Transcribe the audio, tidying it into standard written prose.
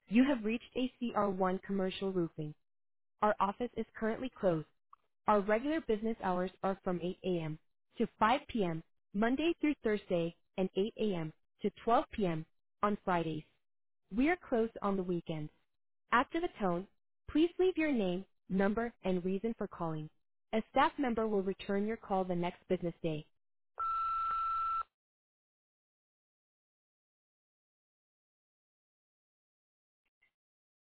You have reached ACR1 Commercial Roofing. Our office is currently closed. Our regular business hours are from 8 a.m. to 5 p.m. Monday through Thursday and 8 a.m. to 12 p.m. on Fridays. We are closed on the weekends. After the tone, please leave your name, number, and reason for calling. A staff member will return your call the next business day.